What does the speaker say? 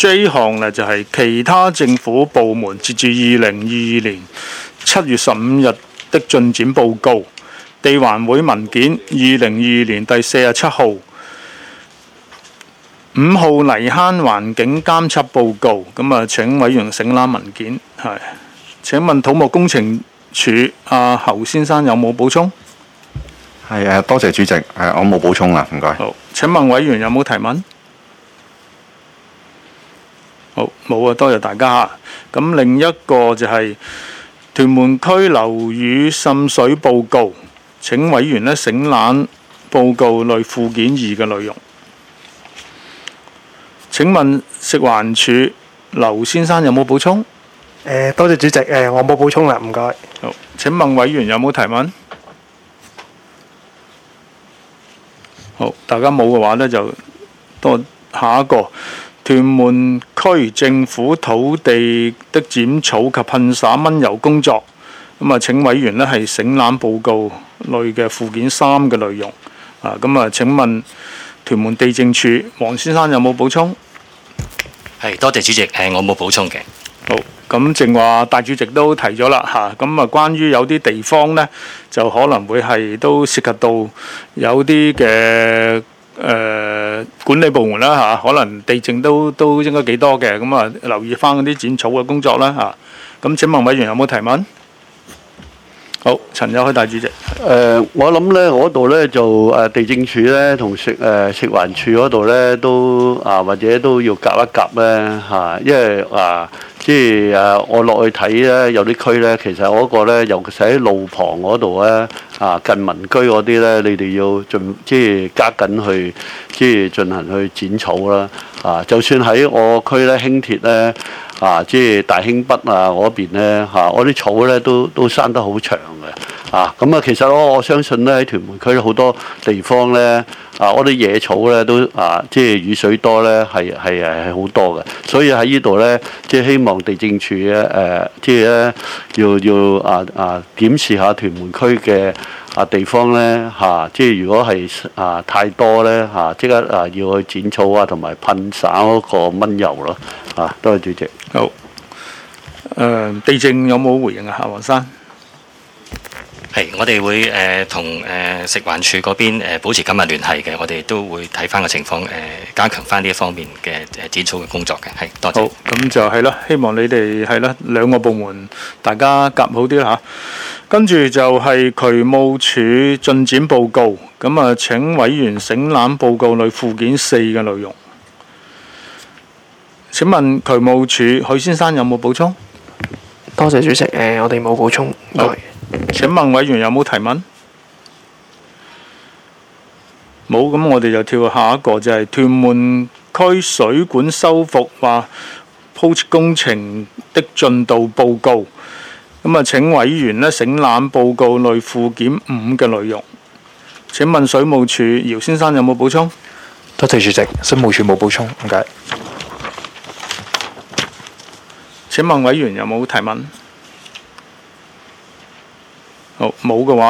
J 項呢，就係其他政府部門截至2022年7月15日的進展報告。地環會文件2022年第47號5號泥坑環境監測報告。咁啊，請委員省覽文件。係，請問土木工程署侯先生有冇補充？ 係多謝主席，我冇補充啦，唔該。 好，請問委員有冇提問？好，冇啊，多謝大家嚇。咁另一個就係屯門區樓宇滲水報告。請委員省覽報告類附件2嘅內容。請問食環署劉先生有冇補充？ 多謝主席，我冇補充啦，唔該。 好，請問委員有冇提問？好，大家冇嘅話呢，就多下一個屯門區政府土地的剪草及噴灑蚊油工作。咁啊，請委員係省覽報告類嘅附件3嘅內容。咁啊，請問屯門地政處黃先生有冇補充？ 係，多謝主席，我冇補充嘅。 好，咁正話大主席都提咗啦嚇。咁啊，關於有啲地方呢，就可能會係都涉及到有啲嘅管理部門啦嚇，可能地政都應該幾多嘅。咁啊，留意翻嗰啲剪草嘅工作啦嚇。咁請問委員有冇提問？好，陳友凱大主席。 我諗咧，嗰度咧就地政署咧同食環署嗰度咧都或者都要夾一夾咧嚇，因為即係我落去睇咧，有啲區咧其實嗰個咧，尤其是喺路旁嗰度咧近民居嗰啲咧，你哋要即係加緊去即係進行去剪草啦就算喺我區咧輕鐵咧。即係大興北嗰邊咧嗰啲草咧都生得好長嘅咁啊，其實我相信咧喺屯門區好多地方咧嗰啲野草咧都即係雨水多咧係好多嘅，所以喺呢度咧即係希望地政處咧即係咧要檢視下屯門區嘅地方咧即係如果係太多咧即刻要去剪草同埋噴灑嗰個蚊油咯多謝主席。 好，地政有冇回應啊？黃生。 係，我哋會同食環署嗰邊保持緊密聯繫嘅，我哋都會睇翻個情況加強翻呢一方面嘅剪草嘅工作嘅。係，多謝。 好，咁就係啦，希望你哋係啦兩個部門大家夾好啲啦嚇。跟住就係渠務署進展報告，咁啊請委員省覽報告類附件4嘅內容。請問渠務署許先生有冇補充？ 多謝主席，我哋冇補充。 好，請問委員有冇提問？冇，咁我哋就跳下一個，就係屯門區水管修復或鋪設工程的進度報告。咁啊，請委員省覽報告類附件5嘅內容。請問水務署姚先生有冇補充？ 多謝主席，水務署冇補充，唔該。 請問委員有冇提問？好，冇嘅話